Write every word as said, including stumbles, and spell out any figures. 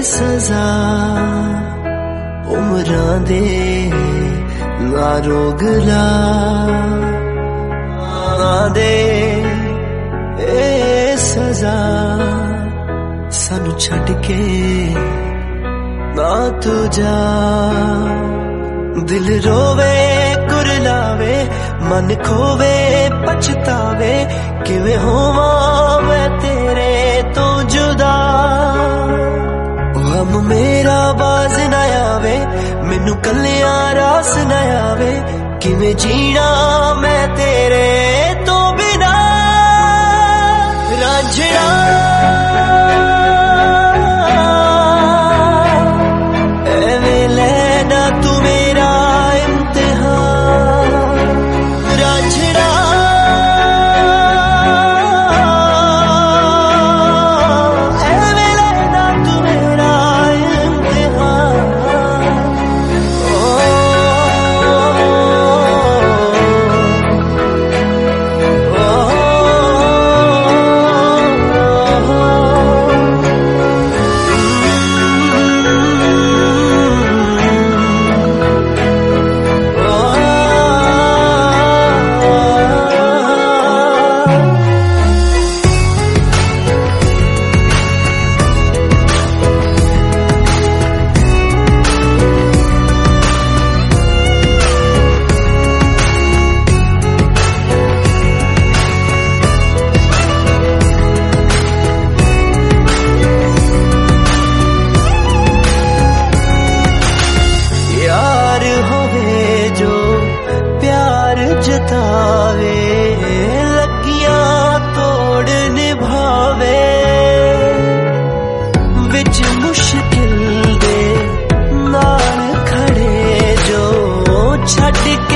सजा उमरां दे ना रोगला दे ए सजा सानू छड़ के ना तू जा। दिल रोवे कुरलावे मन खोवे पछतावे किवें होवां मैं तेरे तो जुदा। हम मेरा बाज ना आवे मैनू कलियां रास ना आवे किवें जीना मैं तेरे तो बिना। रांझणा एवें लेना तू मेरा इम्तिहान। रांझणा एवें लेना तू मेरा इम्तिहान। जतावे लगियां तोड़ निभावे विच मुश्किल दे नाल खड़े जो छड़ के